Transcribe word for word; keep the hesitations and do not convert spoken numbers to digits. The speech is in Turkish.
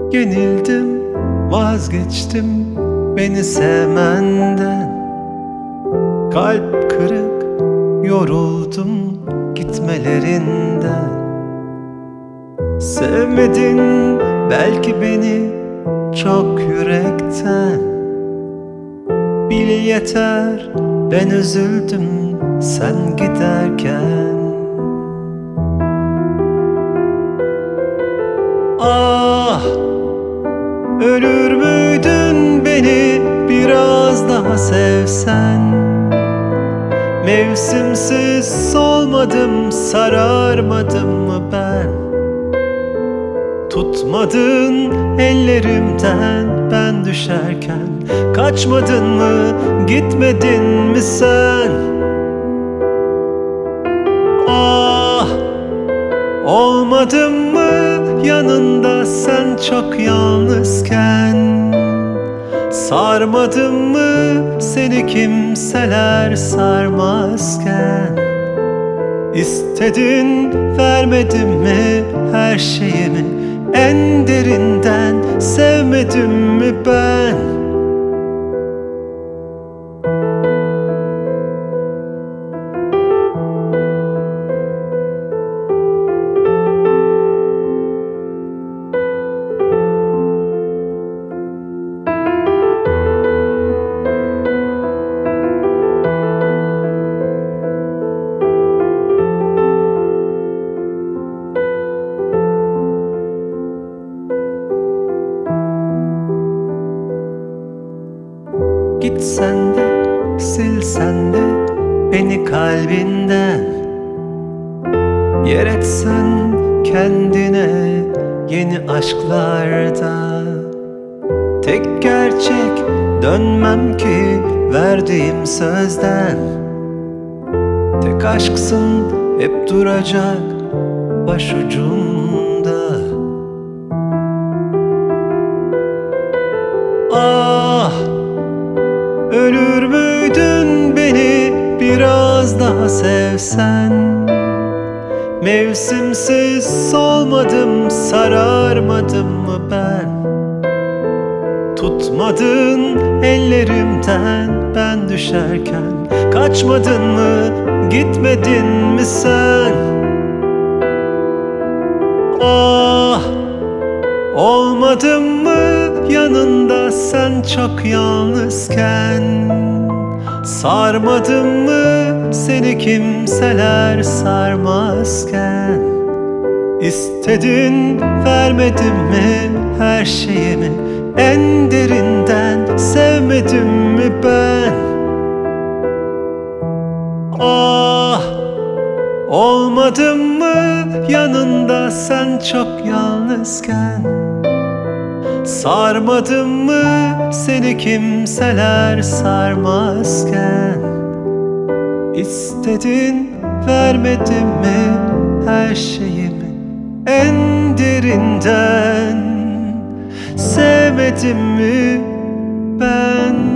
Yenildim, vazgeçtim beni sevmenden. Kalp kırık, yoruldum gitmelerinden. Sevmedin belki beni çok yürekten. Bil yeter, ben üzüldüm sen giderken. Ah, ölür müydün beni biraz daha sevsen? Mevsimsiz solmadım, sararmadım mı ben? Tutmadın ellerimden ben düşerken. Kaçmadın mı, gitmedin mi sen? Ah, olmadım mı yanında sen çok yalnızken? Sarmadım mı seni kimseler sarmazken? İstedin vermedim mi her şeyimi? En derinden sevmedim mi ben? Gitsen de, silsen de beni kalbinden. Yer etsen kendine yeni aşklarda. Tek gerçek dönmem ki verdiğim sözden. Tek aşksın hep duracak başucumda. Ah, ölür müydün beni biraz daha sevsen? Mevsimsiz solmadım, sararmadım mı ben? Tutmadın ellerimden ben düşerken. Kaçmadın mı, gitmedin mi sen? Ah, olmadım mı yanında sen çok yalnızken? Sarmadım mı seni kimseler sarmazken? İstedin vermedim mi her şeyimi? En derinden sevmedim mi ben? Ah, olmadım mı yanında sen çok yalnızken? Sarmadım mı seni kimseler sarmazken? İstedin vermedim mi her şeyimi? En derinden sevmedim mi ben?